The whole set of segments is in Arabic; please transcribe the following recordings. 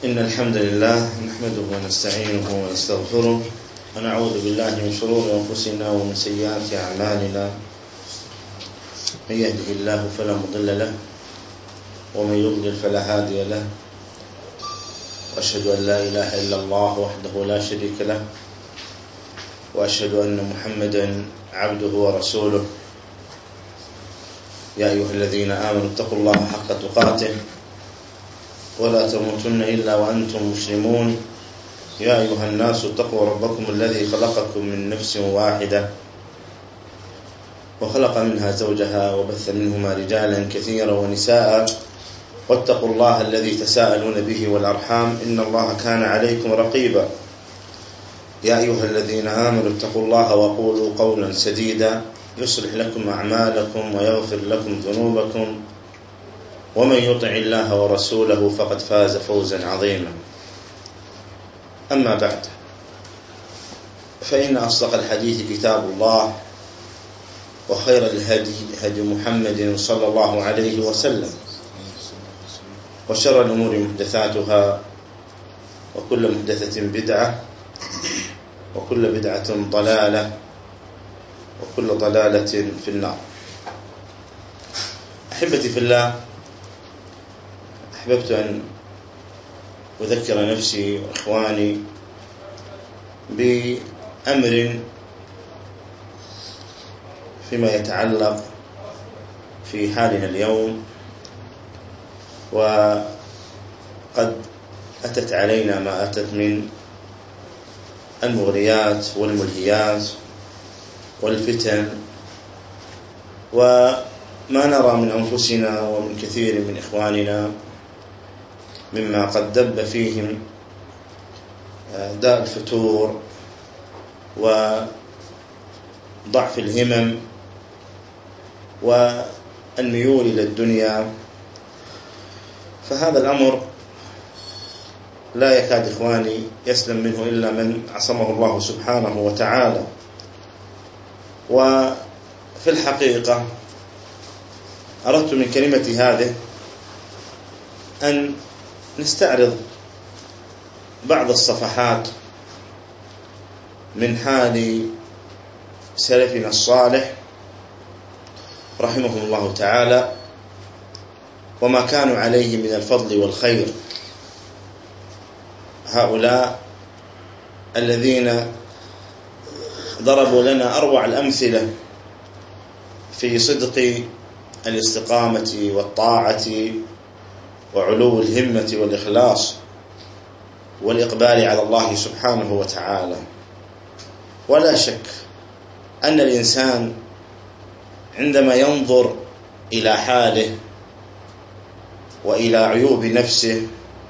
إن الحمد لله نحمده ونستعينه ونستغفره ونعوذ بالله من شرور أنفسنا ومن سيئات أعمالنا. من يهده الله فلا مضل له ومن يضلل فلا هادي له، وأشهد أن لا إله إلا الله وحده لا شريك له، وأشهد أن محمدا عبده ورسوله. يا أيها الذين آمنوا اتقوا الله حق تقاته ولا تموتن إلا وأنتم مسلمون. يا أيها الناس اتقوا ربكم الذي خلقكم من نفس واحدة وخلق منها زوجها وبث منهما رجالا كثيرا ونساء، واتقوا الله الذي تساءلون به والأرحام إن الله كان عليكم رقيبا. يا أيها الذين آمنوا اتقوا الله وقولوا قولا سديدا يصلح لكم أعمالكم ويغفر لكم ذنوبكم، ومن يطع الله ورسوله فقد فاز فوزا عظيما. أما بعد، فإن أصدق الحديث كتاب الله، وخير الهدي هدي محمد صلى الله عليه وسلم، وشر الأمور محدثاتها، وكل محدثة بدعة، وكل بدعة ضلالة، وكل ضلالة في النار. أحبتي في الله، أحببت أن أذكر نفسي وإخواني بأمر فيما يتعلق في حالنا اليوم، وقد أتت علينا ما أتت من المغريات والملهيات والفتن، وما نرى من أنفسنا ومن كثير من إخواننا مما قد دب فيهم داء الفتور وضعف الهمم والميول إلى الدنيا. فهذا الأمر لا يكاد إخواني يسلم منه إلا من عصمه الله سبحانه وتعالى. وفي الحقيقة أردت من كلمتي هذه أن نستعرض بعض الصفحات من حال سلفنا الصالح رحمهم الله تعالى، وما كانوا عليه من الفضل والخير. هؤلاء الذين ضربوا لنا أروع الأمثلة في صدق الاستقامة والطاعة وعلو الهمة والإخلاص والإقبال على الله سبحانه وتعالى. ولا شك أن الإنسان عندما ينظر إلى حاله وإلى عيوب نفسه،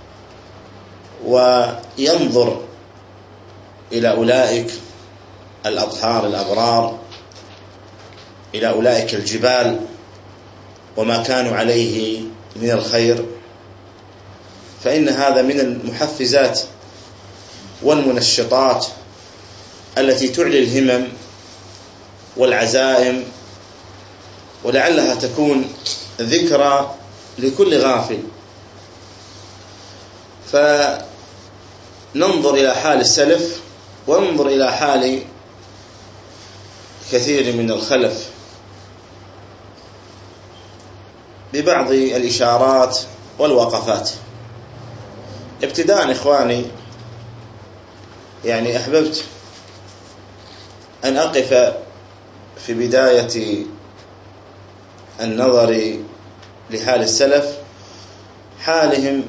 وينظر إلى أولئك الأطهار الأبرار، إلى أولئك الجبال وما كانوا عليه من الخير، فإن هذا من المحفزات والمنشطات التي تعلي الهمم والعزائم، ولعلها تكون ذكرى لكل غافل. فننظر إلى حال السلف وننظر إلى حال كثير من الخلف ببعض الإشارات والوقفات. ابتداء إخواني، أحببت أن أقف في بداية النظر لحال السلف، حالهم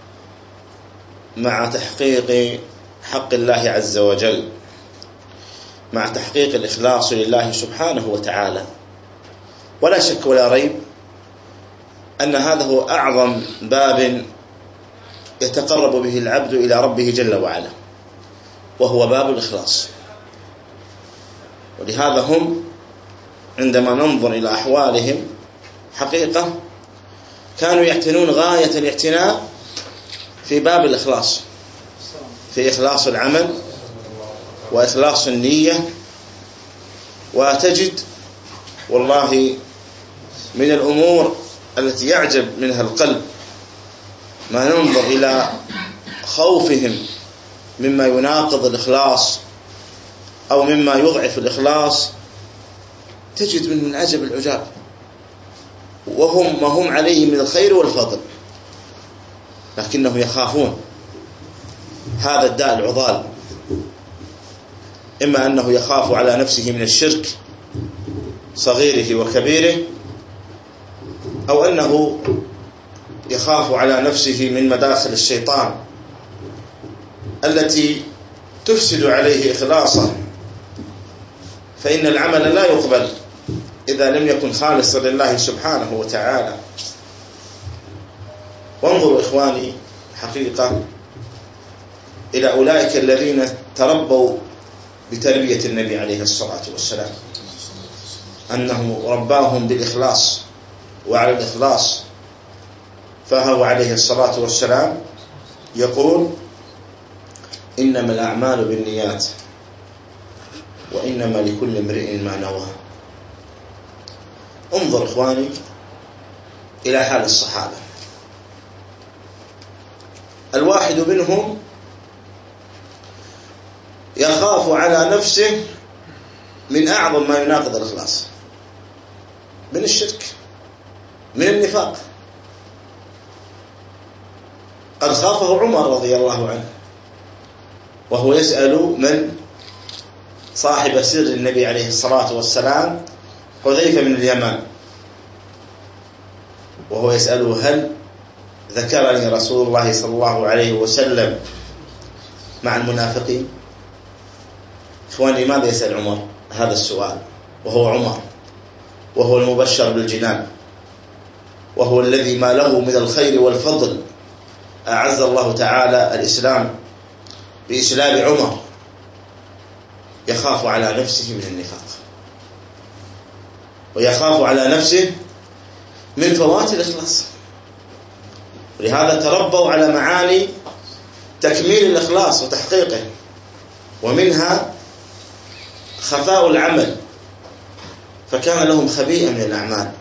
مع تحقيق حق الله عز وجل، مع تحقيق الإخلاص لله سبحانه وتعالى. ولا شك ولا ريب أن هذا هو أعظم باب يتقرب به العبد إلى ربه جل وعلا، وهو باب الإخلاص. ولهذا هم عندما ننظر إلى أحوالهم حقيقة كانوا يعتنون غاية الاعتناء في باب الإخلاص، في إخلاص العمل وإخلاص النية. وتجد والله من الأمور التي يعجب منها القلب ما ننظر إلى خوفهم مما يناقض الإخلاص أو مما يضعف الإخلاص تجد من عجب العجاب، وهم ما هم عليه من الخير والفضل، لكنهم يخافون هذا الداء العضال، إما أنه يخاف على نفسه من الشرك صغيره وكبيره، أو أنه يخاف على نفسه من مداخل الشيطان التي تفسد عليه إخلاصه، فإن العمل لا يقبل إذا لم يكن خالصا لله سبحانه وتعالى. وانظروا إخواني حقيقة إلى أولئك الذين تربوا بتربية النبي عليه الصلاة والسلام، أنه رباهم بالإخلاص وعلى الإخلاص، فهو عليه الصلاة والسلام يقول: إنما الأعمال بالنيات وإنما لكل امرئ ما نوى. انظر إخواني إلى حال الصحابة، الواحد منهم يخاف على نفسه من أعظم ما يناقض الإخلاص، من الشرك، من النفاق. قد خافه عمر رضي الله عنه وهو يسأل من صاحب سر النبي عليه الصلاة والسلام، حذيفة من اليمن، وهو يسأله: هل ذكرني رسول الله صلى الله عليه وسلم مع المنافقين؟ إخواني، لماذا يسأل عمر هذا السؤال وهو عمر، وهو المبشر بالجنان، وهو الذي ما له من الخير والفضل؟ أعز الله تعالى الإسلام بإسلام عمر. يخاف على نفسه من النفاق، ويخاف على نفسه من فوات الإخلاص، ولهذا تربوا على معاني تكميل الإخلاص وتحقيقه، ومنها خفاء العمل، فكان لهم خبيئة من الأعمال،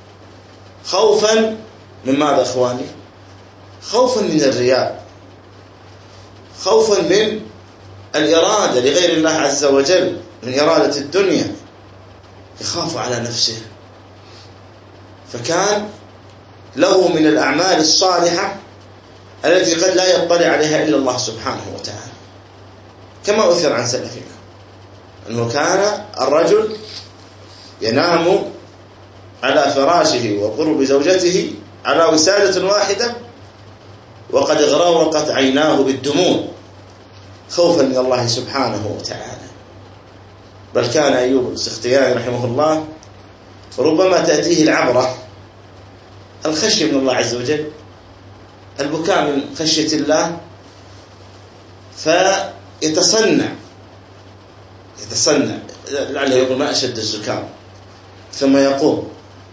خوفا من ماذا إخواني؟ خوفا من الرياء، خوفا من الإرادة لغير الله عز وجل، من إرادة الدنيا، يخاف على نفسه. فكان له من الأعمال الصالحة التي قد لا يطلع عليها إلا الله سبحانه وتعالى، كما أثر عن سلفنا أنه كان الرجل ينام على فراشه وقرب زوجته على وسادة واحدة وقد اغرقت عيناه بالدموع خوفا من الله سبحانه وتعالى. بل كان أيوب السختياني رحمه الله ربما تأتيه العبرة، الخشية من الله عز وجل، البكاء من خشية الله، فيتصنع لعله يقول: ما أشد الزكام، ثم يقوم.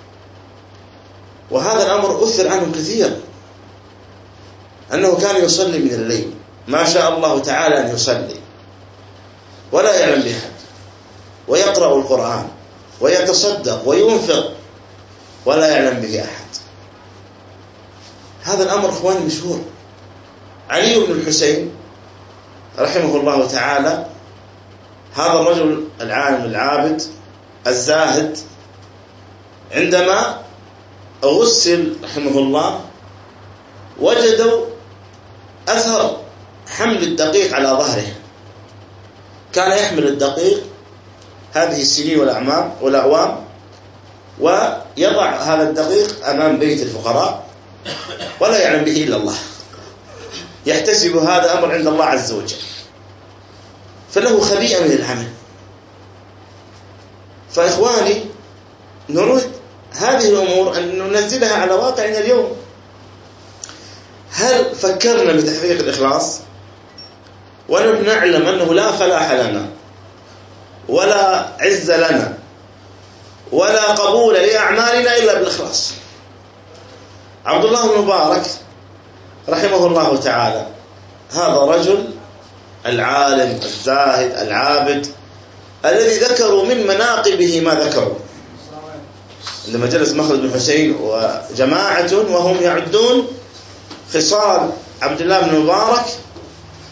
وهذا الأمر أثر عنه كثير، أنه كان يصلي من الليل ما شاء الله تعالى أن يصلي ولا يعلم بأحد، ويقرأ القرآن ويتصدق وينفق ولا يعلم به أحد. هذا الأمر إخواني مشهور. علي بن الحسين رحمه الله تعالى، هذا الرجل العالم العابد الزاهد، عندما غسل رحمه الله وجدوا أثر حمل الدقيق على ظهره. كان يحمل الدقيق هذه السنين والأعوام ويضع هذا الدقيق أمام بيت الفقراء ولا يعلم به إلا الله، يحتسب هذا أمر عند الله عز وجل، فله خبيئة من العمل. فإخواني، نريد هذه الأمور أن ننزلها على واقعنا اليوم. هل فكرنا بتحقيق الإخلاص ونحن نعلم أنه لا فلاح لنا ولا عز لنا ولا قبول لأعمالنا إلا بالإخلاص؟ عبد الله بن مبارك رحمه الله تعالى، هذا رجل العالم الزاهد العابد الذي ذكروا من مناقبه ما ذكروا. عندما جلس مخلد بن حسين وجماعة وهم يعدون خصال عبد الله بن مبارك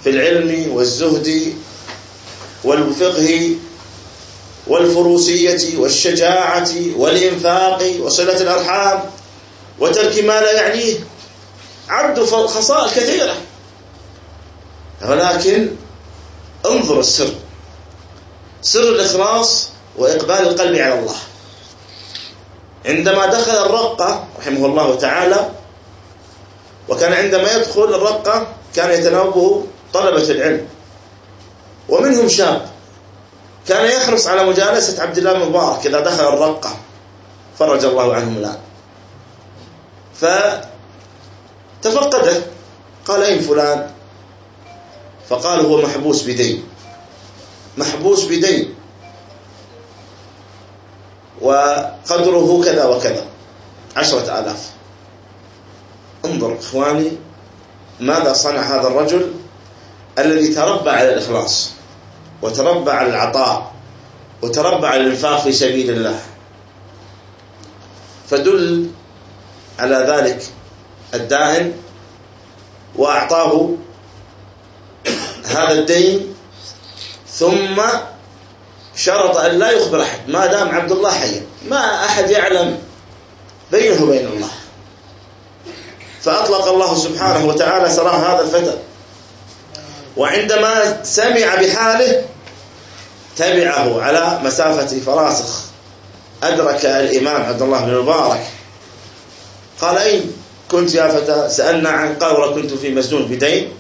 في العلم والزهد والفقه والفروسية والشجاعة والإنفاق وصلة الأرحام وترك ما لا يعنيه، عد خصائل كثيرة. ولكن انظر السر، سر الإخلاص وإقبال القلب على الله. عندما دخل الرقة رحمه الله تعالى، وكان عندما يدخل الرقة كان يتناوبه طلبة العلم، ومنهم شاب كان يحرص على مجالسة عبد الله بن مبارك إذا دخل الرقة فرج الله عنهم الآن. فتفقده، قال: أين فلان؟ فقال: هو محبوس بدين، محبوس بدين وقدره كذا وكذا 10,000. انظر إخواني ماذا صنع هذا الرجل الذي تربى على الإخلاص وتربى على العطاء وتربى على الإنفاق في سبيل الله. فدل على ذلك الدائن وأعطاه هذا الدين، ثم شرط أن لا يخبر أحد ما دام عبد الله حيا، ما أحد يعلم بينه وبين الله. فأطلق الله سبحانه وتعالى سراح هذا الفتى، وعندما سمع بحاله تبعه على مسافة فراسخ. أدرك الإمام عبد الله بن مبارك، قال: أين كنت يا فتى؟ سألنا عن قال: كنت في مسجون بدين،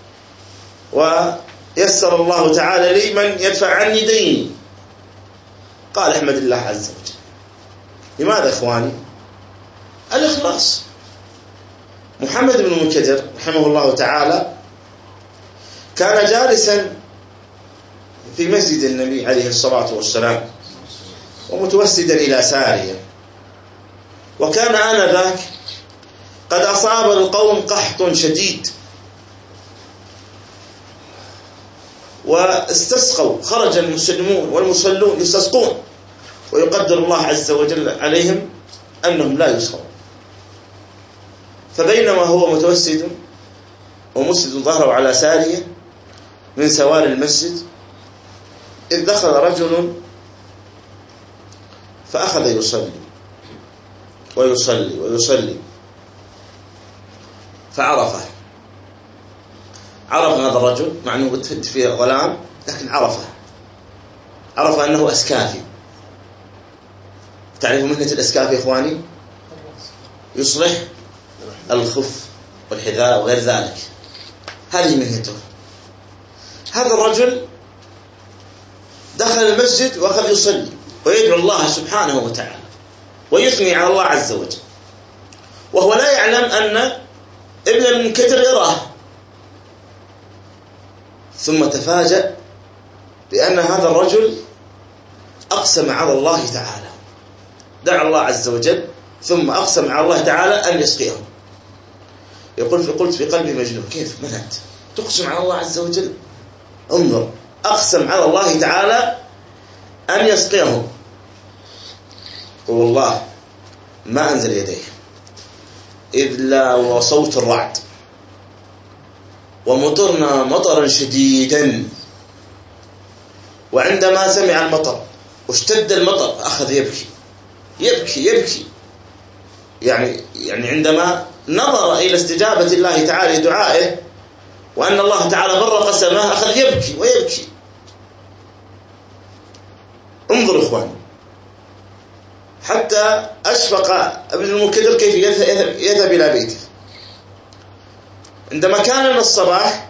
ويسر الله تعالى لي من يدفع عني ديني. قال: احمد الله عز وجل. لماذا إخواني؟ الإخلاص. محمد بن منكدر رحمه الله تعالى كان جالسا في مسجد النبي عليه الصلاة والسلام ومتوسدا إلى سارية، وكان آنذاك قد أصاب القوم قحط شديد، واستسقوا، خرج المسلمون والمصلون يستسقون، ويقدر الله عز وجل عليهم أنهم لا يسقون. فبينما هو متوسد ومسند ظهره على سارية من سوار المسجد، إذ دخل رجل فأخذ يصلي ويصلي ويصلي، فعرف هذا الرجل، مع أنه بتفد فيه ظلام، لكن عرف أنه أسكافي. تعرفوا مهنة الأسكافي إخواني؟ يصلح الخف والحذاء وغير ذلك، هذه مهنته. هذا الرجل دخل المسجد وأخذ يصلي ويدعو الله سبحانه وتعالى ويثني على الله عز وجل، وهو لا يعلم أن ابن المنكدر يراه. ثم تفاجأ بأن هذا الرجل أقسم على الله تعالى، دعا الله عز وجل ثم أقسم على الله تعالى أن يسقيهم. يقول: قلت في قلبي مجنون، كيف منعت تقسم على الله عز وجل؟ انظر، أقسم على الله تعالى أن يسقيهم، والله ما أنزل يديه إذ لا وصوت الرعد، ومطرنا مطرا شديدا. وعندما سمع المطر واشتد المطر أخذ يبكي يعني عندما نظر إلى استجابة الله تعالى لدعائه وأن الله تعالى برق سماه أخذ يبكي. انظر إخواني، حتى أشفق ابن المنكدر كيف يذهب إلى بيته. عندما كان من الصباح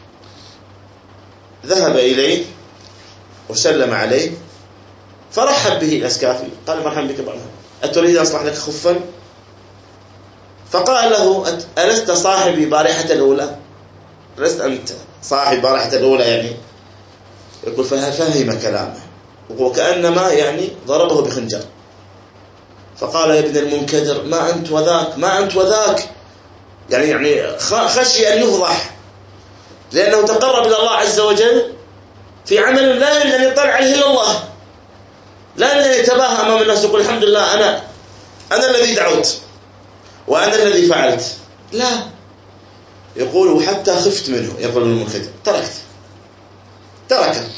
ذهب إليه وسلم عليه، فرحب به الأسكافي، قال: مرحبا بك بعضها، أتريد أن أصلح لك خفا؟ فقال له: ألست صاحبي بارحة الأولى؟ لست أنت صاحب بارحة الأولى؟ يعني يقول فهم كلامه، وكأنما يعني ضربه بخنجر. فقال: يا ابن المنكدر، ما أنت وذاك، يعني خشي أن يفضح، لأنه تقرب إلى الله عز وجل في عمل لا يريد أن يطلع عليه إلا الله، لا يريد أن يتباهى أمام الناس يقول: الحمد لله أنا الذي دعوت وأنا الذي فعلت. لا، يقول وحتى خفت منه، يقول المنكدر تركه.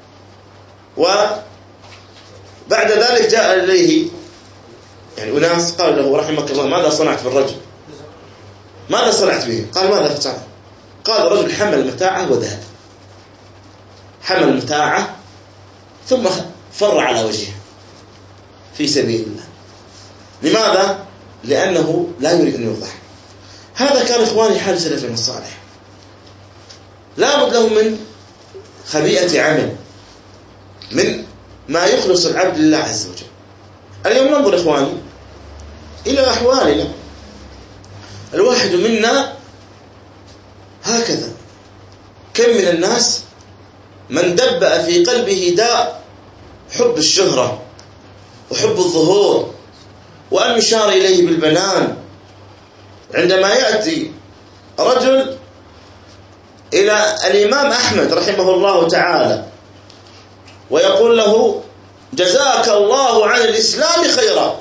وبعد ذلك جاء إليه يعني أناس قالوا له رحمك الله ماذا صنعت بالرجل؟ ماذا صنعت به؟ قال ماذا صنعت؟ قال الرجل حمل متاعه وذهب، حمل متاعه ثم فر على وجهه في سبيل الله. لماذا؟ لأنه لا يريد أن يوضح. هذا كان إخواني حال سلفنا الصالح، لا بد لهم من خبيئة عمل، من ما يخلص العبد لله عز وجل. اليوم ننظر إخواني إلى أحوالنا، الواحد منا هكذا، كم من الناس من دبأ في قلبه داء حب الشهرة وحب الظهور وأن يشار إليه بالبنان. عندما يأتي رجل إلى الإمام أحمد رحمه الله تعالى ويقول له جزاك الله عن الإسلام خيرا،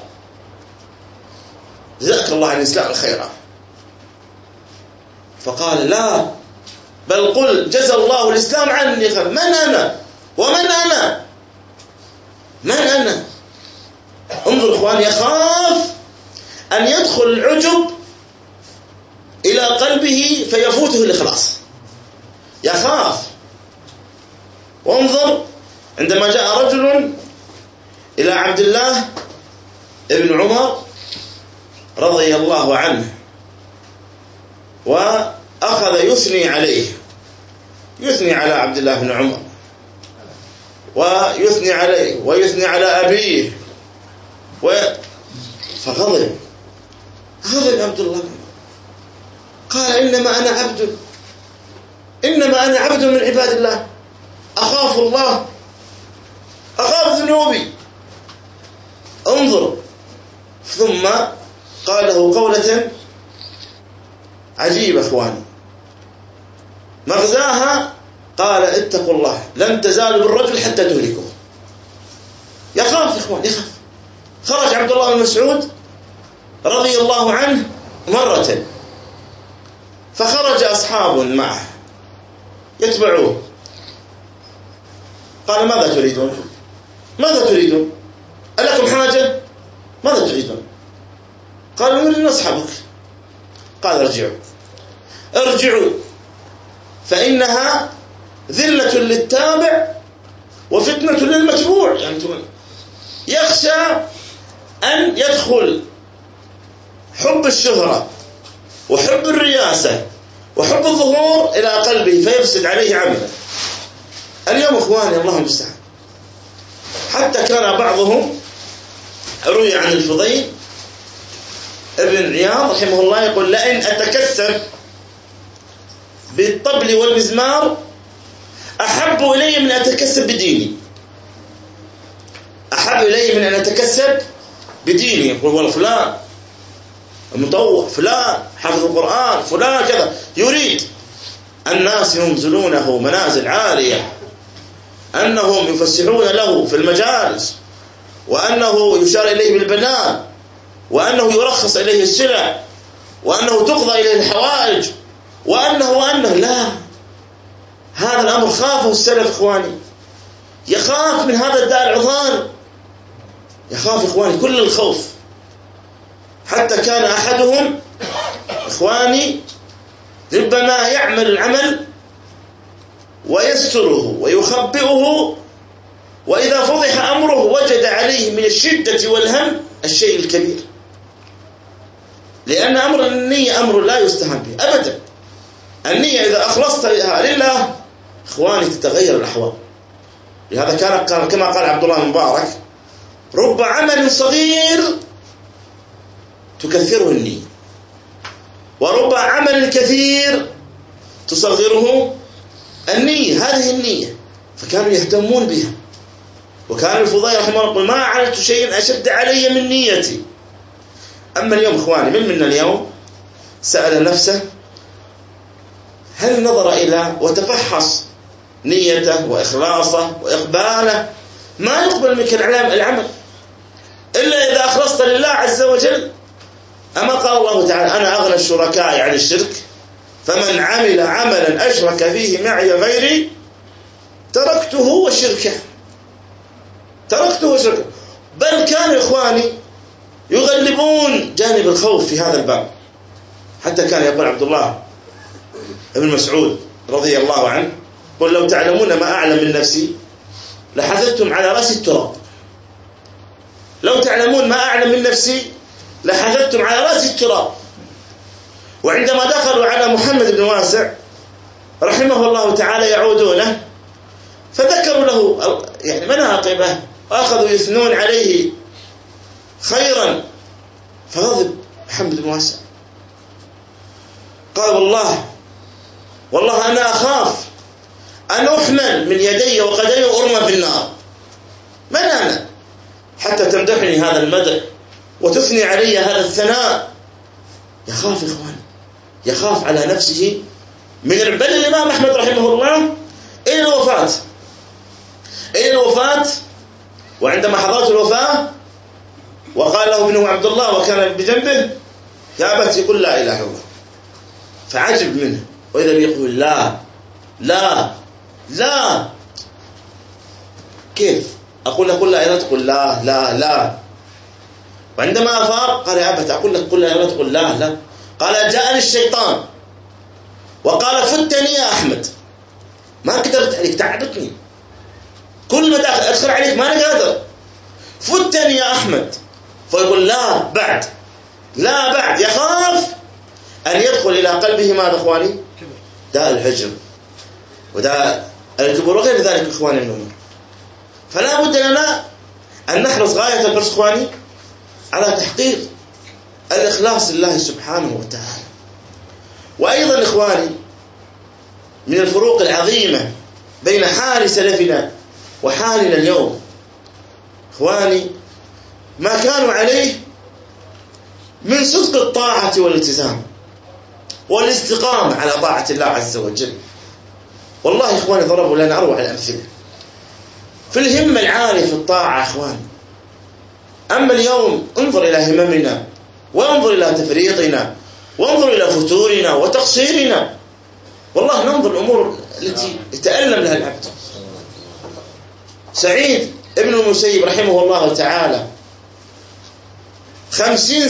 جزاك الله عن الإسلام خيرا، فقال لا بل قل جزى الله الإسلام عني خيرا. من أنا ومن أنا؟ من أنا؟ انظر إخواني، يخاف أن يدخل العجب إلى قلبه فيفوته الإخلاص، يخاف. وانظر عندما جاء رجل إلى عبد الله ابن عمر رضي الله عنه وأخذ يثني عليه، يثني على عبد الله بن عمر ويثني عليه ويثني على أبيه فغضب عبد الله، قال إنما أنا عبد من عباد الله، أخاف الله، أخاف ذنوبي. انظر، ثم قال له قولة عجيبة إخواني، مغزاها قال اتقوا الله لن تزالوا بالرجل حتى تهلكوه. يخاف إخواني، يخاف. خرج عبد الله بن مسعود رضي الله عنه مرة، فخرج أصحاب معه يتبعوه، قال ماذا تريدون؟ ماذا تريدون؟ ألكم حاجة؟ ماذا تريدون؟ قالوا نريد نصحبك. قال ارجعوا فإنها ذلة للتابع وفتنة للمتبوع. يعني يخشى أن يدخل حب الشهرة وحب الرياسة وحب الظهور إلى قلبه فيفسد عليه عمله. اليوم إخواني الله المستعان، حتى كان بعضهم روي عن الفضيل ابن عياض رحمه الله يقول لئن أتكسب بالطبل والمزمار أحب إلي من أتكسب بديني، أحب إلي من أن أتكسب بديني. يقول والله فلان المطوع، فلان حافظ القرآن، فلان كذا، يريد الناس ينزلونه منازل عالية، أنهم يفسحون له في المجالس، وأنه يشار إليه بالبنان، وأنه يرخص إليه السلع، وأنه تقضى إليه الحوائج، وأنه لا، هذا الأمر خافه السلف إخواني، يخاف من هذا الداء العضال، يخاف إخواني كل الخوف. حتى كان أحدهم إخواني ربما يعمل العمل ويستره ويخبئه، وإذا فضح أمره وجد عليه من الشدة والهم الشيء الكبير، لأن أمر النية أمر لا يستهان به أبدا. النية إذا أخلصت لله إخواني تتغير الأحوال. لهذا كان كما قال عبد الله المبارك رب عمل صغير تكثره النية، ورب عمل كثير تصغره النية. هذه النية، فكانوا يهتمون بها. وكان الفضيل رحمه الله يقول ما عملت شيئا أشد علي من نيتي. أما اليوم إخواني، من منا اليوم سأل نفسه هل نظر إلى وتفحص نيته وإخلاصه وإقباله؟ ما يقبل منك العمل إلا إذا أخلصت لله عز وجل. أما قال الله تعالى أنا أغنى الشركاء عن الشرك فمن عمل عملا أشرك فيه معي غيري تركته وشركه. بل كان إخواني يغلبون جانب الخوف في هذا الباب، حتى كان يقول عبد الله بن مسعود رضي الله عنه: قل لو تعلمون ما أعلم من نفسي لحثثتم على رأس التراب. لو تعلمون ما أعلم من نفسي لحثثتم على رأس التراب. وعندما دخلوا على محمد بن واسع رحمه الله تعالى يعودونه، فذكروا له يعني مناقبه وأخذوا يثنون عليه خيرا، فغضب محمد بن واسع، قال: والله أنا أخاف أن أحمل من يدي وقدمي وأرمى في النار. من أنا حتى تمدحني هذا المدح وتثني علي هذا الثناء؟ يخاف إخوان، يخاف على نفسه من بل الإمام أحمد رحمه الله إلى الوفاة. وعندما حضرت الوفاة وقال له ابنه عبد الله وكان بجنبه: يا أبت يقول لا إله إلا الله. فعجب منه، وإذا يقول لا لا لا، كيف أقول لك قل لا إله، تقول لا لا لا. وعندما أفاق قال: يا أبت أقول لك قل لا إله، تقول لا لا. قال: جاءني الشيطان وقال: فتني يا أحمد، ما قدرت عليك، تعبتني، كل ما أدخل عليك ما أنا قادر، فتني يا أحمد. فيقول لا بعد، يخاف أن يدخل إلى قلبه ماذا إخواني؟ داء الحجر وداء الكبر وغير ذلك إخواني الأمور. فلا بد لنا أن نحرص غاية الحرص إخواني على تحقيق الإخلاص لله سبحانه وتعالى. وأيضا إخواني من الفروق العظيمة بين حال سلفنا وحالنا اليوم إخواني ما كانوا عليه من صدق الطاعة والالتزام والاستقامة على طاعة الله عز وجل. والله إخواني ضربوا لنا أروع الأمثلة في الهمة العالية في الطاعة إخواني. أما اليوم انظر إلى هممنا، وانظر إلى تفريطنا، وانظر إلى فتورنا وتقصيرنا. والله ننظر الأمور التي يتألم لها العبد. سعيد ابن المسيب رحمه الله تعالى 50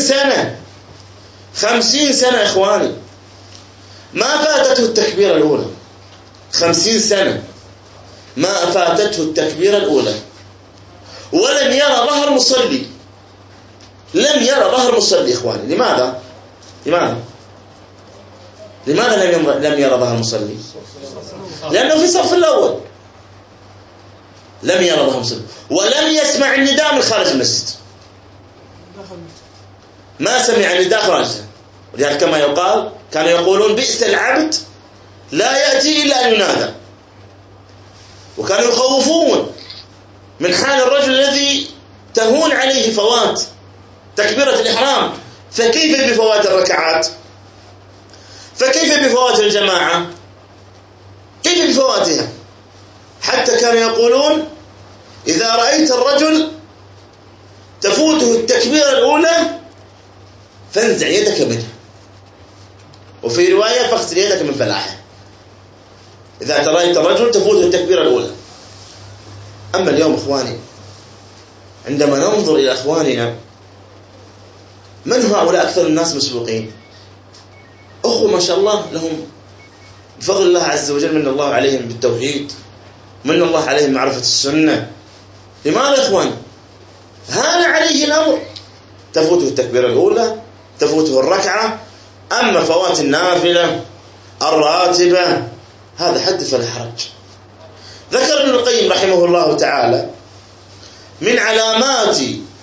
سنة إخواني ما فاتته التكبيرة الأولى. 50 سنة ما فاتته التكبيرة الأولى، ولم يرى ظهر مصلي. إخواني. لماذا لم يرى ظهر مصلي؟ لأنه في الصف الأول لم يرى ظهر مصلي، ولم يسمع النداء من خارج المسجد، ما سمع النداء خارجه. ولذلك كما يقال كانوا يقولون: بئس العبد لا يأتي إلا أن ينادى. وكانوا يخوفون من حال الرجل الذي تهون عليه فوات تكبيرة الإحرام، فكيف بفوات الركعات؟ فكيف بفوات الجماعة؟ كيف بفواتها؟ حتى كانوا يقولون: إذا رأيت الرجل تفوته التكبيرة الأولى فانزع يدك منه، وفي رواية فاغسل يدك من فلاحه. إذا رأيت الرجل تفوته التكبيرة الأولى. أما اليوم إخواني عندما ننظر إلى إخواننا، من هؤلاء أكثر الناس مسبوقين؟ أخوة ما شاء الله لهم بفضل الله عز وجل، من الله عليهم بالتوحيد، من الله عليهم معرفة السنة. لماذا إخواني؟ هان عليه الأمر، تفوته التكبيرة الأولى، تفوته الركعة. أما فوات النافلة الراتبة هذا حدث ولا حرج. ذكر ابن القيم رحمه الله تعالى من علامات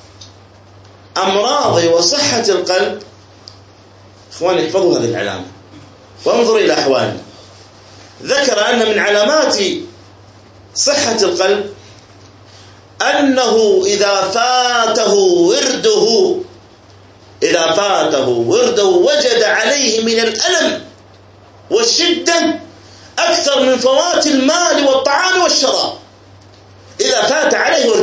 أمراض وصحة القلب. إخواني احفظوا هذه العلامة وانظروا إلى أحوالنا. ذكر أن من علامات صحة القلب أنه إذا فاته ورده وجد عليه من الألم والشدة أكثر من فوات المال والطعام والشراب. إذا فات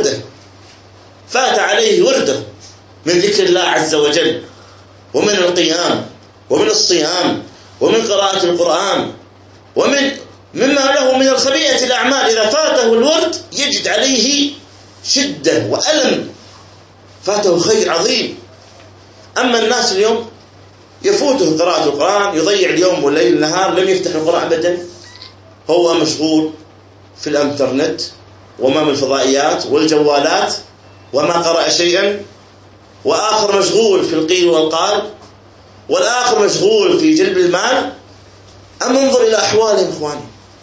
عليه ورده من ذكر الله عز وجل، ومن القيام، ومن الصيام، ومن قراءة القرآن مما له من الخبيئة الأعمال. إذا فاته الورد يجد عليه شدة وألم، فاته خير عظيم. أما الناس اليوم يفوته قراءة القرآن، يضيع اليوم والليل النهار، لم يفتح القرآن أبدا، هو مشغول في الانترنت وأمام الفضائيات والجوالات وما قرأ شيئا، وآخر مشغول في القيل والقال، والآخر مشغول في جلب المال. أما انظر إلى أحوالهم إخواني،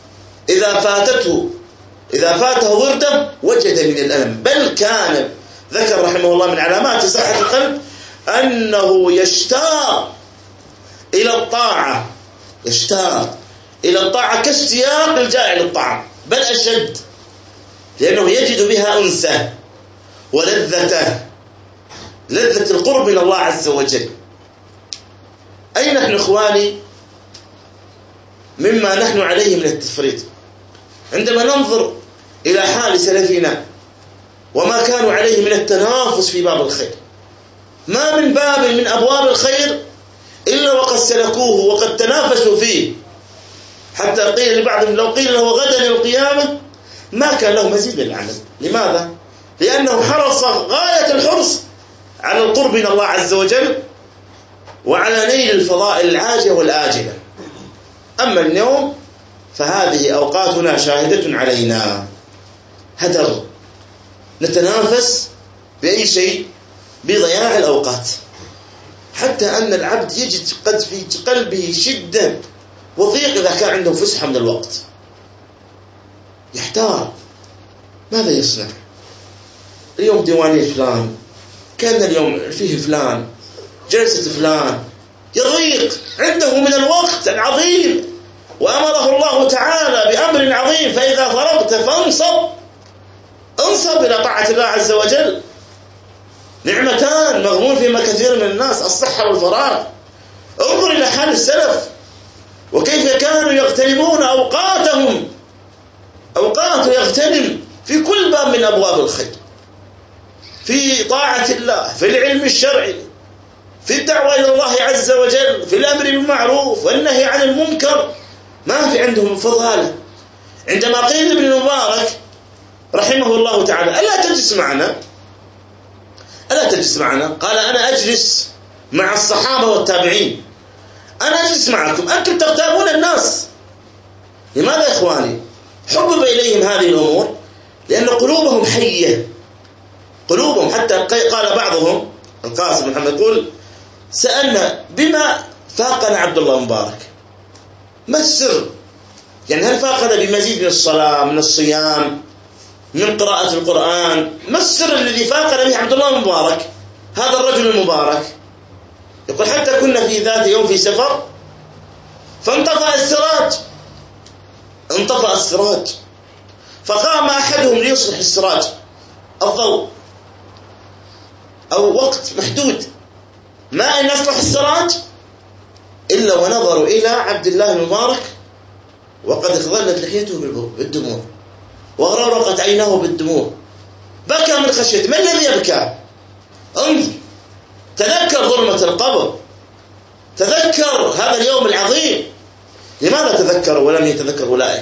إذا فاته ورده وجد من الألم، بل كان ذكر رحمه الله من علامات صحة القلب أنه يشتاق إلى الطاعة كاشتياق الجائع للطعام، بل أشد، لأنه يجد بها أنسه ولذة القرب من الله عز وجل. أين نحن إخواني مما نحن عليه من التفريط؟ عندما ننظر إلى حال سلفنا وما كانوا عليه من التنافس في باب الخير، ما من باب من أبواب الخير إلا وقد سلكوه وقد تنافسوا فيه، حتى قيل لبعضهم لو قيل له غدا القيامة ما كان له مزيد من العمل. لماذا؟ لأنه حرص غاية الحرص على القرب من الله عز وجل وعلى نيل الفضائل العاجلة والآجلة. أما اليوم فهذه أوقاتنا شاهدة علينا هدر، نتنافس بأي شيء، بضياع الأوقات، حتى أن العبد يجد قد في قلبه شدة وضيق إذا كان عنده فسحة من الوقت، يحتار ماذا يصنع. اليوم ديوانية فلان، كان اليوم فيه فلان، جلسة فلان، يضيق عنده من الوقت العظيم، وأمره الله تعالى بأمر عظيم، فإذا فرغت انصب إلى طاعة الله عز وجل. نعمتان مغمون فيما كثير من الناس، الصحة والفراغ. انظر إلى حال السلف وكيف كانوا يغتنمون أوقاتهم، أوقات يغتنم في كل باب من أبواب الخير، في طاعة الله، في العلم الشرعي، في الدعوة إلى الله عز وجل، في الأمر بالمعروف والنهي عن المنكر. ما في عندهم فضالة. عندما قيل ابن المبارك رحمه الله تعالى ألا تجلس معنا، قال أنا أجلس مع الصحابة والتابعين، أنا أجلس معكم، أنتم تغتابون الناس. لماذا يا إخواني؟ حبب إليهم هذه الأمور لأن قلوبهم حية، قلوبهم، حتى قال بعضهم القاسم محمد يقول سألنا بما فاقنا عبد الله المبارك، ما السر؟ يعني هل فاقنا بمزيد من الصلاة، من الصيام، من قراءة القرآن؟ ما السر الذي فاقنا به عبد الله المبارك هذا الرجل المبارك؟ يقول حتى كنا في ذات يوم في سفر فانطفأ السراج فقام أحدهم ليصلح السراج، الضوء أو وقت محدود، ما أن يصلح السراج إلا ونظروا إلى عبد الله المبارك وقد اخضلت لحيته بالدموع وغرقت عيناه بالدموع، بكى من خشيته. ما الذي يبكى؟ انظر، تذكر ظلمة القبر، تذكر هذا اليوم العظيم. لماذا تذكروا ولم يتذكر أولئك؟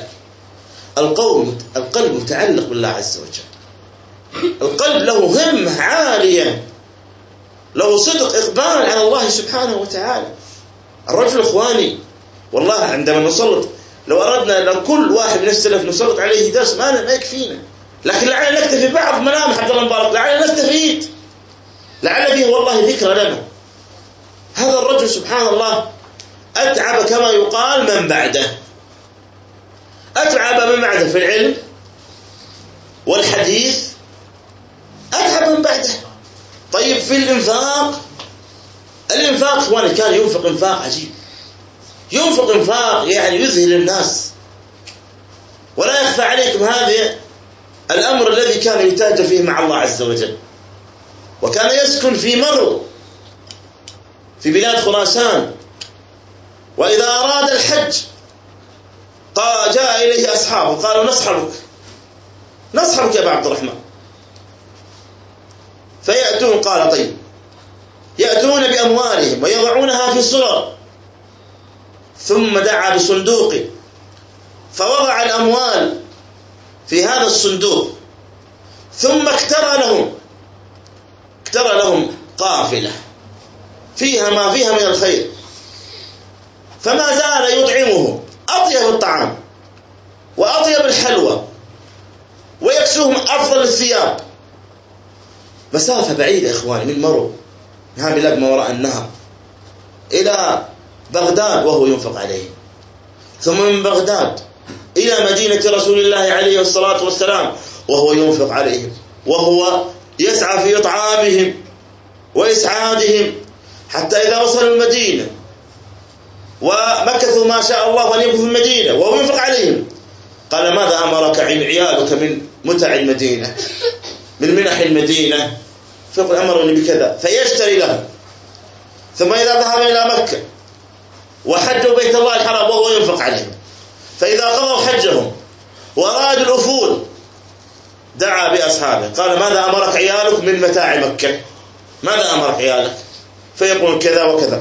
القلب متعلق بالله عز وجل، القلب له همة عالية، له صدق إقبال على الله سبحانه وتعالى. الرجل إخواني والله عندما نسلط، لو أردنا لو كل واحد من السلف نسلط عليه درس ما يكفينا، لكن لعلنا نكتفي بعض ملامح عبد الله المبارك، لعلنا نستفيد، لعل فيه والله ذكر لنا. هذا الرجل سبحان الله أتعب كما يقال من بعده، أتعب من بعده في العلم والحديث، أتعب من بعده. طيب في الإنفاق إخواني كان ينفق إنفاق عجيب، ينفق إنفاق يعني يذهل الناس. ولا يخفى عليكم هذا الأمر الذي كان يتاجر فيه مع الله عز وجل، وكان يسكن في مرو في بلاد خراسان، وإذا أراد الحج جاء إليه أصحابه قالوا نصحبك يا أبا عبد الرحمن، فيأتون، قال طيب، يأتون بأموالهم ويضعونها في صغر ثم دعا بصندوق فوضع الأموال في هذا الصندوق، ثم اكترى لهم قافلة فيها ما فيها من الخير، فما زال يطعمهم أطيب الطعام وأطيب الحلوى ويكسوهم أفضل الثياب. مسافة بعيدة إخواني من مرو، من بلاد ما وراء النهر إلى بغداد وهو ينفق عليهم، ثم من بغداد إلى مدينة رسول الله عليه الصلاة والسلام وهو ينفق عليهم، وهو يسعى في إطعامهم وإسعادهم، حتى إذا وصلوا المدينة ومكثوا ما شاء الله أن يمكثوا في المدينة وهو ينفق عليهم، قال ماذا أمرك عيالك من متع المدينة، من منح المدينة؟ فيقول أمرني بكذا، فيشتري لهم. ثم إذا ذهب إلى مكة وحجوا بيت الله الحرام وهو ينفق عليهم، فإذا قضوا حجهم وأرادوا الأفول دعا بأصحابه قال ماذا أمرك عيالك من متاع مكة؟ ماذا أمرك عيالك؟ فيقول كذا وكذا،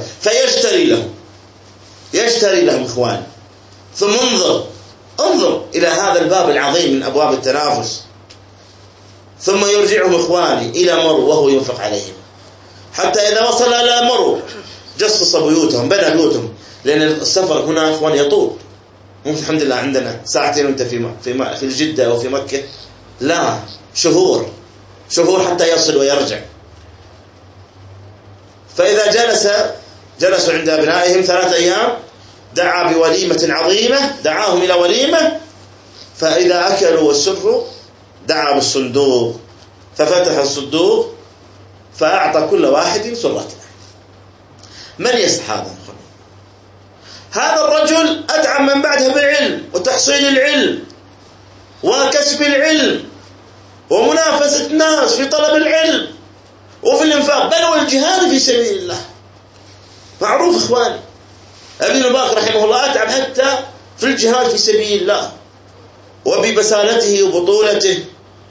يشتري لهم إخوان. ثم انظر إلى هذا الباب العظيم من أبواب التنافس، ثم يرجعهم إخواني إلى مرو وهو ينفق عليهم، حتى إذا وصل إلى مرو جصص بيوتهم، بنى بيوتهم، لأن السفر هنا إخوان يطول، مو الحمد لله عندنا ساعتين وانت في الجدة أو في مكة، لا شهور حتى يصل ويرجع. فإذا جلسوا عند أبنائهم 3 أيام دعا بوليمة عظيمة، دعاهم إلى وليمة، فإذا أكلوا وسروا دعا بالصندوق، ففتح الصندوق فأعطى كل واحد سرته. من يسعى هذا الرجل؟ أدعم من بعده بالعلم وتحصيل العلم وكسب العلم ومنافسة الناس في طلب العلم وفي الإنفاق، بل والجهاد في سبيل الله. معروف إخواني، ابن باكر رحمه الله أتعب حتى في الجهاد في سبيل الله وببسالته وبطولته.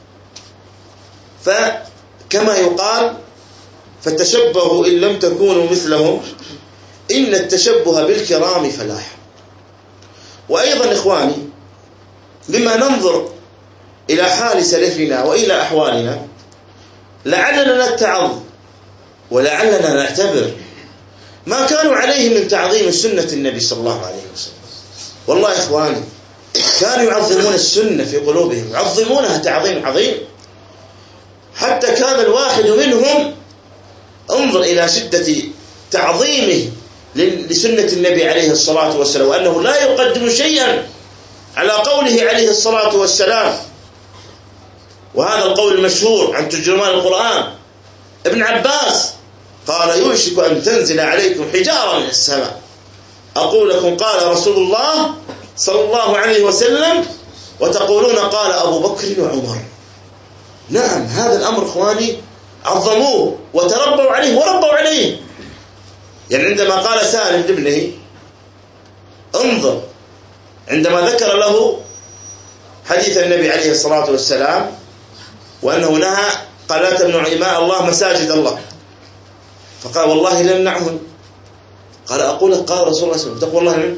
فكما يقال فتشبهوا إن لم تكونوا مثلهم إن التشبه بالكرام فلاح. وأيضا إخواني بما ننظر إلى حال سلفنا وإلى أحوالنا لعلنا نتعظ ولعلنا نعتبر ما كانوا عليه من تعظيم سنة النبي صلى الله عليه وسلم. والله إخواني كانوا يعظمون السنة في قلوبهم، يعظمونها تعظيم عظيم، حتى كان الواحد منهم انظر إلى شدة تعظيمه لسنة النبي عليه الصلاة والسلام، وأنه لا يقدم شيئا على قوله عليه الصلاة والسلام. وهذا القول المشهور عن ترجمان القرآن ابن عباس قال يوشك أن تنزل عليكم حجارة من السماء أقول لكم قال رسول الله صلى الله عليه وسلم وتقولون قال أبو بكر وعمر. نعم هذا الأمر إخواني عظموه وتربوا عليه وربوا عليه. يعني عندما قال سالم لابنه انظر عندما ذكر له حديث النبي عليه الصلاة والسلام وأنه نهى قال لا تمنعوا إماء الله مساجد الله، فقال والله لن نمنعهن. قال أقول لك قال رسول الله صلى الله عليه وسلم تقول الله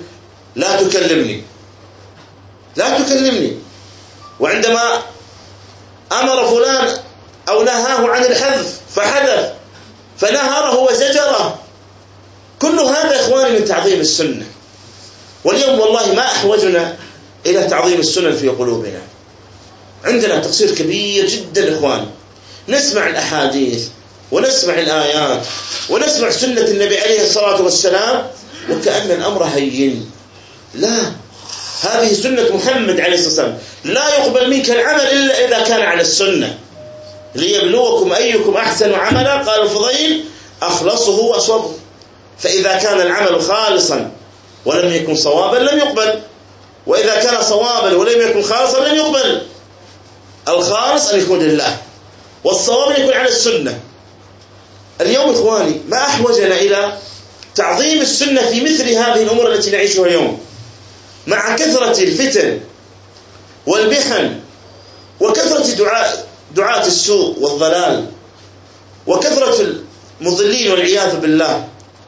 لا تكلمني. وعندما أمر فلان أو نهاه عن الحذف فحذف فنهره وزجره، كل هذا إخواني من تعظيم السنة. واليوم والله ما أحوجنا إلى تعظيم السنة في قلوبنا، عندنا تقصير كبير جدا إخواني. نسمع الأحاديث ونسمع الآيات ونسمع سنة النبي عليه الصلاة والسلام وكأن الأمر هين. لا، هذه سنة محمد عليه الصلاة والسلام، لا يقبل منك العمل إلا إذا كان على السنة، ليبلوكم أيكم أحسن عملا. قال الفضيل أخلصه وأصوبه، فإذا كان العمل خالصا ولم يكن صوابا لم يقبل، وإذا كان صوابا ولم يكن خالصا لم يقبل. الخالص أن يكون لله والصواب أن يكون على السنة. اليوم إخواني ما أحوجنا إلى تعظيم السنة في مثل هذه الأمور التي نعيشها اليوم، مع كثرة الفتن والبحن وكثرة دعاة السوء والضلال وكثرة المضلين والعياذ بالله.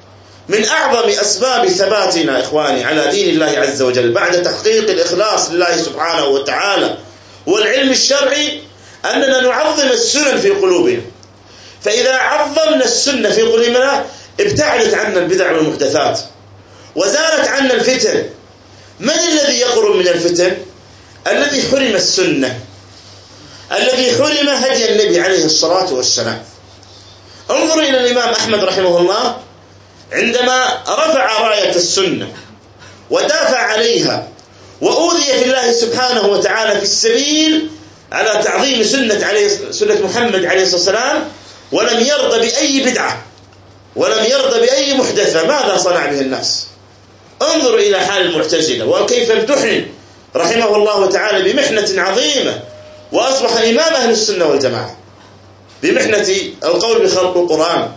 من أعظم أسباب ثباتنا إخواني على دين الله عز وجل بعد تحقيق الإخلاص لله سبحانه وتعالى والعلم الشرعي أننا نعظم السنن في قلوبنا. فإذا عظمنا السنة في قلوبنا ابتعدت عنا البدع والمحدثات وزالت عنا الفتن. من الذي يقرب من الفتن؟ الذي حرم السنة، الذي حرم هدي النبي عليه الصلاة والسلام. انظر إلى الإمام أحمد رحمه الله عندما رفع راية السنة ودافع عليها وأوذي في الله سبحانه وتعالى في السبيل على تعظيم سنة محمد عليه الصلاة والسلام، ولم يرضى بأي بدعة ولم يرضى بأي محدثة. ماذا صنع به الناس؟ انظر إلى حال المعتزلة وكيف امتحن رحمه الله تعالى بمحنة عظيمة، وأصبح إمام أهل السنة والجماعة بمحنة القول بخلق القرآن.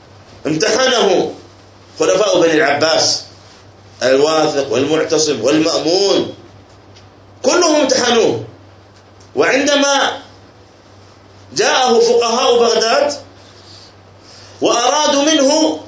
امتحنه خلفاء بني العباس الواثق والمعتصم والمأمون، كلهم امتحنوه. وعندما جاءه فقهاء بغداد وأرادوا منه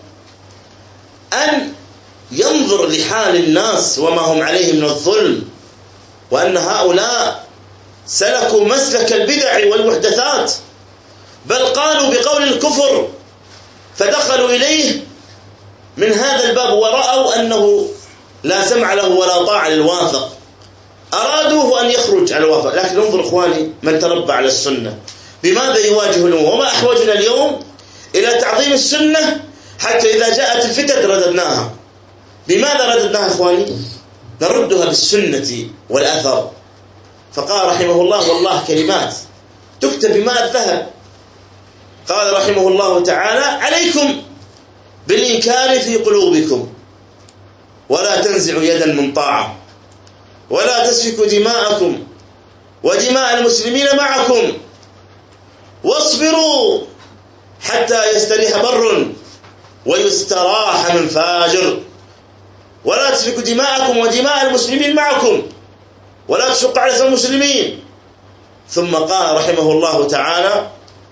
أن ينظر لحال الناس وما هم عليه من الظلم، وأن هؤلاء سلكوا مسلك البدع والمحدثات، بل قالوا بقول الكفر، فدخلوا إليه من هذا الباب ورأوا أنه لا سمع له ولا طاعة للواثق، أرادوه أن يخرج على الواثق. لكن انظر إخواني من تربى على السنة بماذا يواجه الأمور، وما أحوجنا اليوم إلى تعظيم السنة حتى إذا جاءت الفتن رددناها. بماذا رددناها إخواني؟ نردها بالسنة والأثر. فقال رحمه الله والله كلمات تكتب بماء الذهب. قال رحمه الله تعالى عليكم بالإنكار في قلوبكم ولا تنزعوا يدا من طاعة ولا تسفكوا دماءكم ودماء المسلمين معكم واصبروا حتى يستريح بر ويستراح من فاجر ولا تسفكوا دماءكم ودماء المسلمين معكم ولا تشق على المسلمين. ثم قال رحمه الله تعالى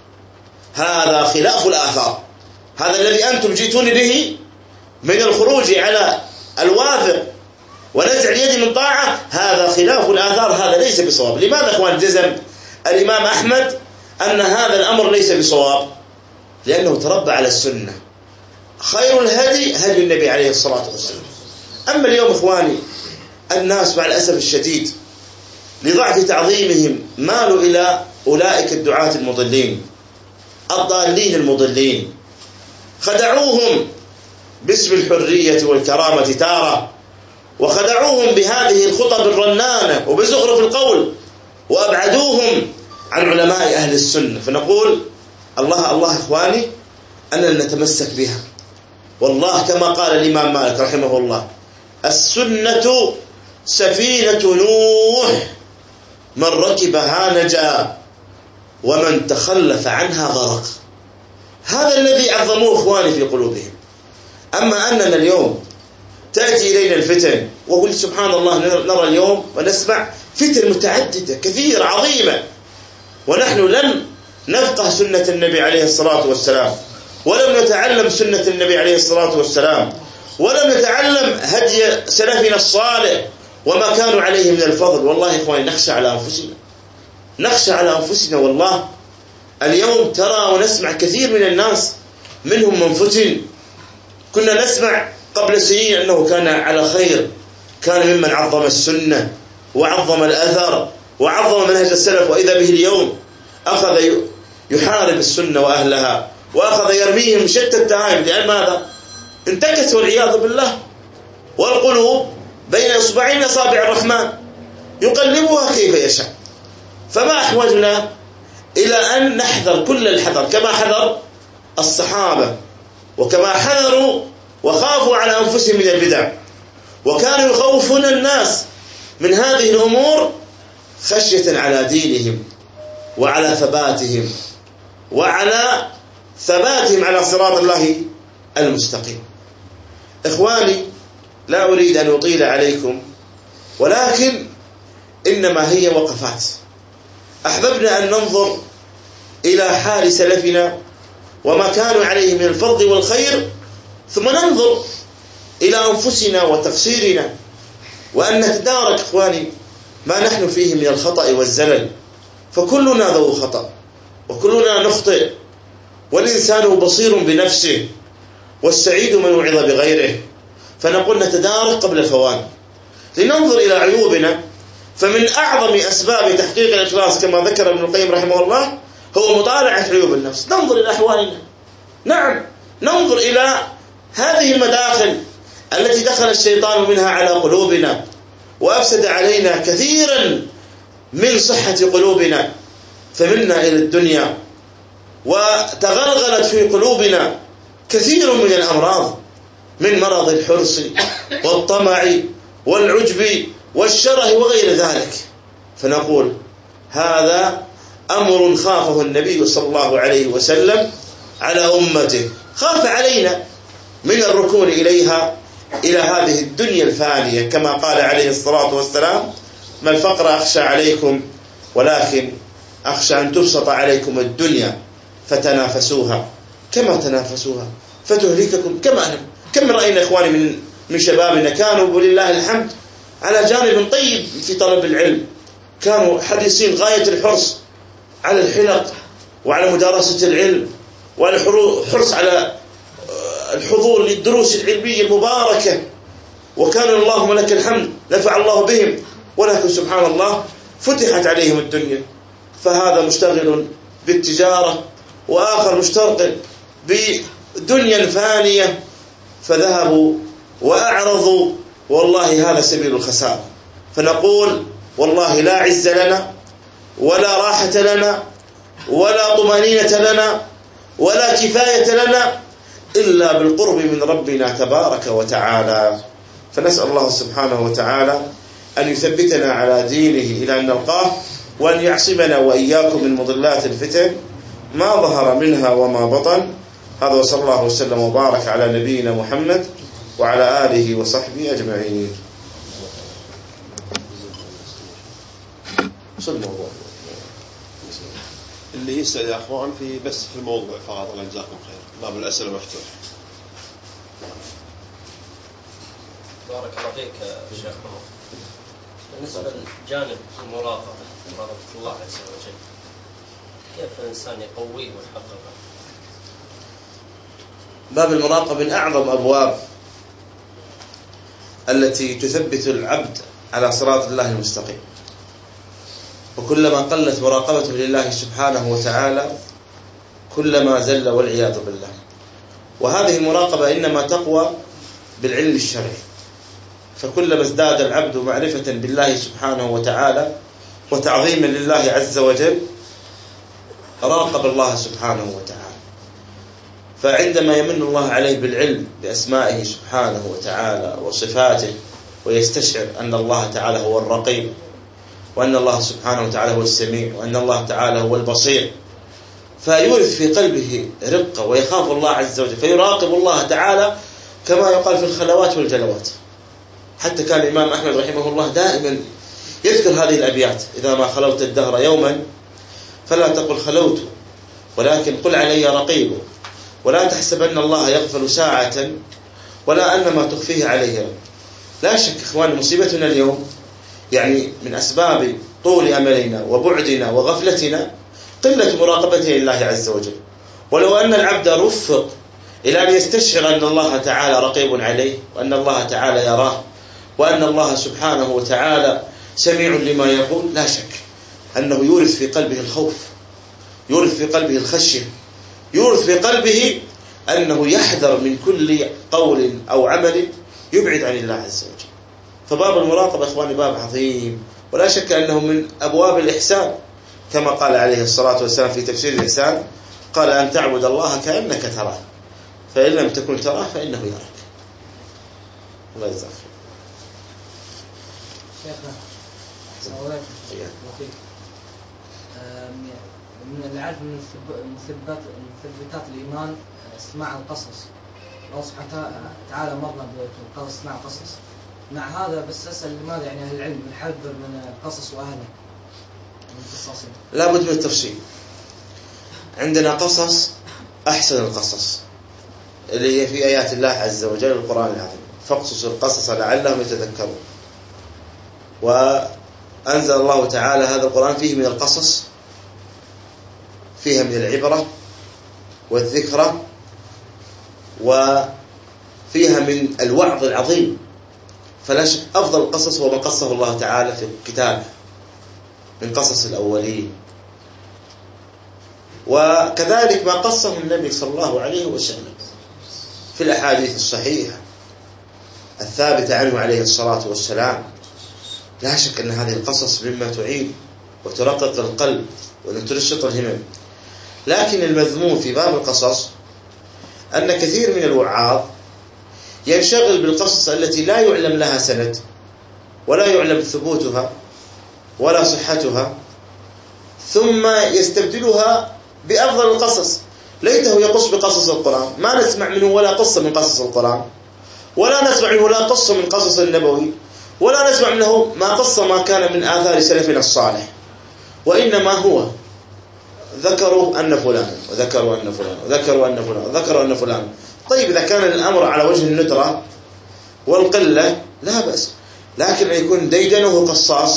هذا خلاف الآثار، هذا الذي أنتم جئتون به من الخروج على الواثق ونزع اليد من طاعة، هذا خلاف الآثار، هذا ليس بصواب. لماذا أخوان جزم الإمام أحمد أن هذا الأمر ليس بصواب؟ لأنه تربى على السنة. خير الهدي هدي النبي عليه الصلاة والسلام. أما اليوم إخواني الناس مع الأسف الشديد لضعف تعظيمهم مالوا إلى أولئك الدعاة المضلين الضالين المضلين، خدعوهم باسم الحرية والكرامة تارة، وخدعوهم بهذه الخطب الرنانة وبزخرف القول، وأبعدوهم عن علماء أهل السنة. فنقول الله الله إخواني أننا نتمسك بها. والله كما قال الإمام مالك رحمه الله السنة سفينة نوح من ركبها نجا ومن تخلف عنها غرق. هذا الذي عظموه إخواني في قلوبهم. أما أننا اليوم تأتي إلينا الفتن، وقل سبحان الله نرى اليوم ونسمع فتن متعددة كثيرة عظيمة، ونحن لم نفقه سنة النبي عليه الصلاة والسلام، ولم نتعلم سنة النبي عليه الصلاة والسلام، ولم نتعلم هدي سلفنا الصالح وما كانوا عليه من الفضل. والله إخواني نخشى على أنفسنا، نخشى على أنفسنا. والله اليوم ترى ونسمع كثير من الناس منهم من فتن. كنا نسمع قبل سنين أنه كان على خير، كان ممن عظم السنة وعظم الأثر وعظم منهج السلف، وإذا به اليوم أخذ يحارب السنة وأهلها وأخذ يرميهم شتى التهايم. لأن ماذا؟ انتكسوا والعياذ بالله، والقلوب بين إصبعين أصابع الرحمن يقلبها كيف يشاء. فما أحوجنا إلى أن نحذر كل الحذر كما حذر الصحابة، وكما حذروا وخافوا على أنفسهم من البدع، وكانوا يخوفون الناس من هذه الأمور خشية على دينهم وعلى ثباتهم وعلى ثباتهم على صراط الله المستقيم. إخواني لا أريد أن أطيل عليكم، ولكن إنما هي وقفات. أحببنا أن ننظر إلى حال سلفنا وما كانوا عليه من الفضل والخير، ثم ننظر إلى أنفسنا وتقصيرنا، وأن نتدارك إخواني ما نحن فيه من الخطأ والزلل، فكلنا ذو خطأ وكلنا نخطئ، والإنسان بصير بنفسه، والسعيد من وعظ بغيره. فنقول نتدارك قبل الفوان، لننظر إلى عيوبنا. فمن أعظم أسباب تحقيق الإخلاص كما ذكر ابن القيم رحمه الله هو مطالعة عيوب النفس. ننظر إلى أحوالنا، نعم، ننظر إلى هذه المداخل التي دخل الشيطان منها على قلوبنا وأفسد علينا كثيرا من صحة قلوبنا، فمنا إلى الدنيا، وتغلغلت في قلوبنا كثير من الأمراض، من مرض الحرص والطمع والعجب والشره وغير ذلك. فنقول هذا أمر خافه النبي صلى الله عليه وسلم على أمته، خاف علينا من الركون إليها، إلى هذه الدنيا الفانية، كما قال عليه الصلاة والسلام: ما الفقر أخشى عليكم ولكن أخشى أن تبسط عليكم الدنيا فتنافسوها كما تنافسوها فتهلككم. كم رأينا إخواني من شبابنا كانوا ولله الحمد على جانب طيب في طلب العلم، كانوا حريصين غاية الحرص على الحلق وعلى مدارسة العلم، وعلى الحرص على الحضور للدروس العلمية المباركة، وكانوا اللهم لك الحمد نفع الله بهم، ولكن سبحان الله فتحت عليهم الدنيا، فهذا مشتغل بالتجارة وآخر مشتغل بدنيا فانية، فذهبوا وأعرضوا، والله هذا سبيل الخسارة. فنقول والله لا عز لنا ولا راحة لنا ولا طمأنينة لنا ولا كفاية لنا إلا بالقرب من ربنا تبارك وتعالى. فنسأل الله سبحانه وتعالى أن يثبتنا على دينه إلى أن نلقاه، وأن يعصمنا وإياكم من مضلات الفتن ما ظهر منها وما بطن. هذا وصلى الله وسلم وبارك على نبينا محمد وعلى آله وصحبه أجمعين. وصل الموضوع اللي يسأل يا أخوان في الموضوع فقط. الله يجزاكم خير، باب الأسئلة مفتوح. بارك الله فيك شيخ محمد. بالنسبة لجانب المراقبة، مراقبة الله عز وجل، كيف الإنسان يقويه ويحققه؟ باب المراقبة من أعظم أبواب التي تثبت العبد على صراط الله المستقيم، وكلما قلت مراقبته لله سبحانه وتعالى كلما زل والعياذ بالله. وهذه المراقبة إنما تقوى بالعلم الشرعي، فكلما ازداد العبد معرفة بالله سبحانه وتعالى وتعظيما لله عز وجل راقب الله سبحانه وتعالى. فعندما يمن الله عليه بالعلم بأسمائه سبحانه وتعالى وصفاته، ويستشعر أن الله تعالى هو الرقيب، وأن الله سبحانه وتعالى هو السميع، وأن الله تعالى هو البصير، فيورث في قلبه رقة ويخاف الله عز وجل، فيراقب الله تعالى كما يقال في الخلوات والجلوات. حتى كان الإمام أحمد رحمه الله دائما يذكر هذه الأبيات: إذا ما خلوت الدهر يوما فلا تقل خلوت ولكن قل علي رقيب، ولا تحسب أن الله يغفل ساعة ولا أن ما تخفيه عليه. لا شك إخواني مصيبتنا اليوم يعني من أسباب طول أملنا وبعدنا وغفلتنا قلة مراقبته لله عز وجل. ولو أن العبد رفق إلى أن يستشعر أن الله تعالى رقيب عليه، وأن الله تعالى يراه، وأن الله سبحانه وتعالى سميع لما يقول، لا شك أنه يورث في قلبه الخوف، يورث في قلبه الخشية، يورث في قلبه أنه يحذر من كل قول أو عمل يبعد عن الله عز وجل. فباب المراقبة إخواني باب عظيم، ولا شك أنه من أبواب الإحسان، كما قال عليه الصلاة والسلام في تفسير الإحسان، قال: أن تعبد الله كأنك تراه فإن لم تكن تراه فإنه يراك. الله يجزاك خير. شيخنا السلام عليكم. من العلم من مثبتات الإيمان اسماع القصص. الله سبحانه وتعالى أمرنا باسماع القصص. مع هذا بس أسأل لماذا يعني أهل العلم نحذر من القصص وأهله من القصاصين؟ لا بد من التفصيل. عندنا قصص أحسن القصص، اللي هي في آيات الله عز وجل القرآن العظيم، فاقصص القصص لعلهم يتذكرون. وأنزل الله تعالى هذا القرآن فيه من القصص، فيها من العبرة والذكرى، وفيها من الوعظ العظيم. فلا شك أفضل القصص هو ما قصه الله تعالى في كتابه من قصص الأولين، وكذلك ما قصه النبي صلى الله عليه وسلم في الأحاديث الصحيحة الثابتة عنه عليه الصلاة والسلام. لا شك أن هذه القصص مما تعين وترقق القلب وتنشط الهمم. لكن المذموم في باب القصص أن كثير من الوعاظ ينشغل بالقصص التي لا يعلم لها سند ولا يعلم ثبوتها ولا صحتها، ثم يستبدلها بأفضل القصص. ليته يقص بقصص القرآن، ما نسمع منه ولا قصة من قصص القرآن، ولا نسمع منه ولا قصة من قصص النبوي، ولا نسمع منه ما قصة ما كان من آثار سلفنا الصالح، وإنما هو ذكروا أن فلان وذكروا أن فلان وذكروا أن فلان وذكروا أن فلان. طيب إذا كان الأمر على وجه الندرة والقلة لا بأس، لكن أن يكون ديدنه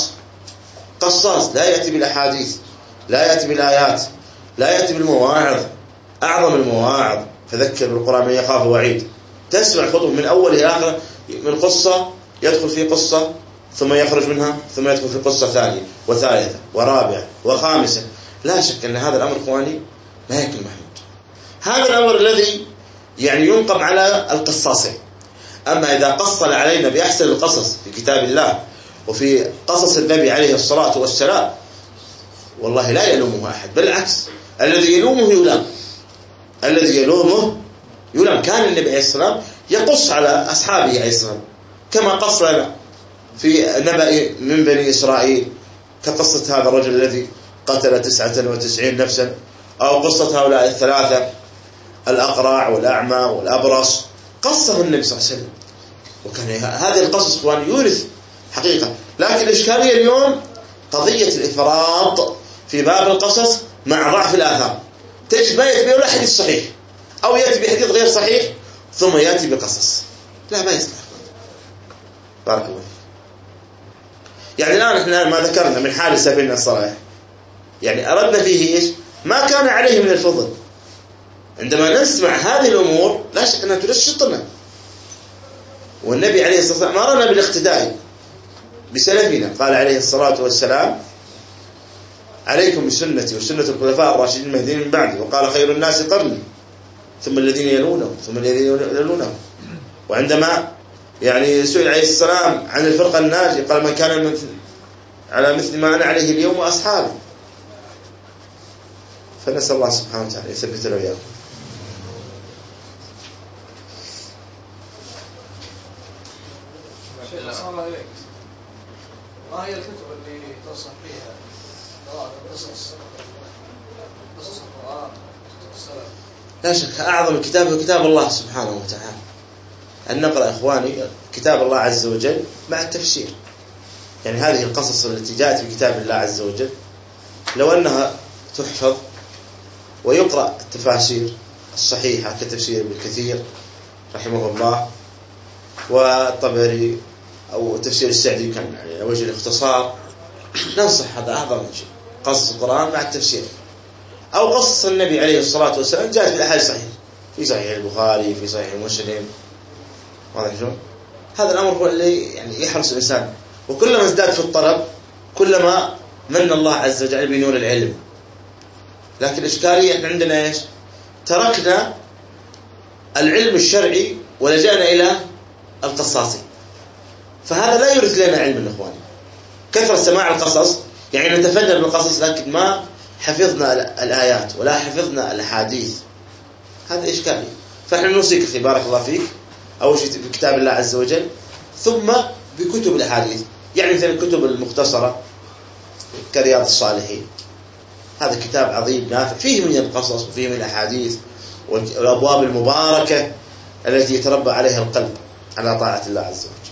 قصاص لا يأتي بالأحاديث، لا يأتي بالآيات، لا يأتي بالمواعظ، أعظم المواعظ فذكر بالقرآن من يخاف وعيد. تسمع خطب من أول إلى آخر من قصة، يدخل في قصة ثم يخرج منها ثم يدخل في قصة ثانية وثالثة ورابعة وخامسة. لا شك أن هذا الأمر إخواني ما يكون محمود. هذا الأمر الذي يعني ينقم على القصاصين. أما إذا قصل علينا بأحسن القصص في كتاب الله وفي قصص النبي عليه الصلاة والسلام، والله لا يلومه أحد، بالعكس الذي يلومه يلام، الذي يلومه يلام. كان النبي عليه الصلاة يقص على أصحابه عليه الصلاة كما قص لنا في نبأ من بني إسرائيل، كقصة هذا الرجل الذي قتل 99 نفسا، أو قصة هؤلاء الثلاثة الأقرع والأعمى والأبرص، قصه النبي صلى الله عليه وسلم. وكان هذه القصص إخواني يورث حقيقة. لكن الإشكالية اليوم قضية الإفراط في باب القصص مع ضعف الآثار. تجد ما يأتي ولا حديث صحيح، أو يأتي بحديث غير صحيح ثم يأتي بقصص. لا، ما يصلح. بارك الله. يعني الآن احنا ما ذكرنا من حال سبيلنا الصالح، يعني أردنا فيه إيش؟ ما كان عليه من الفضل. عندما نسمع هذه الأمور لا شك أنها تنشطنا. والنبي عليه الصلاة والسلام أمرنا بالاقتداء بسلفنا، قال عليه الصلاة والسلام: عليكم بسنتي وسنة الخلفاء الراشدين المهديين من بعدي، وقال: خير الناس قرني ثم الذين يلونهم ثم الذين يلونهم. وعندما يعني سئل عليه السلام عن الفرقة الناجية قال: من كان على مثل ما أنا عليه اليوم وأصحابي. فنسأل الله سبحانه وتعالى يثبتنا وإياكم. ما هي الكتب اللي تنصح فيها قراءة قصص القرآن والسلف؟ لا شك أعظم الكتاب هو كتاب الله سبحانه وتعالى. أن نقرأ إخواني كتاب الله عز وجل مع التفسير. يعني هذه القصص التي جاءت في كتاب الله عز وجل لو أنها تحفظ ويقرأ التفاسير الصحيحة كتفسير ابن كثير رحمه الله، والطبري، أو تفسير السعدي كان على وجه الاختصار، ننصح هذا أعظم شيء، قصص القرآن مع التفسير. أو قصص النبي عليه الصلاة والسلام جاءت في الأحاديث صحيح، في صحيح البخاري، في صحيح مسلم. واضح شلون؟ هذا الأمر هو اللي يعني يحرص الإنسان، وكلما ازداد في الطلب كلما من الله عز وجل بنور العلم. لكن الإشكالية احنا عندنا ايش؟ تركنا العلم الشرعي ولجأنا إلى القصاصي، فهذا لا يورث لنا علم الإخوان. كثرة سماع القصص يعني نتفنن بالقصص لكن ما حفظنا الآيات ولا حفظنا الأحاديث، هذا إشكالي. فإحنا نوصيك أخي بارك الله فيك أول شيء بكتاب الله عز وجل، ثم بكتب الأحاديث. يعني مثل الكتب المختصرة كرياض الصالحين، هذا كتاب عظيم نافع فيه من القصص وفيه من الأحاديث والأبواب المباركة التي يتربى عليها القلب على طاعة الله عز وجل.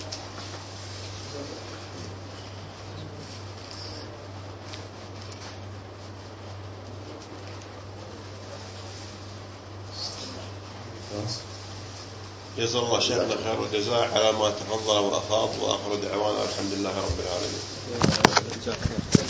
جزا الله شيخنا خير والجزاء على ما تفضل وأفاض، وآخر دعوانا الحمد لله رب العالمين.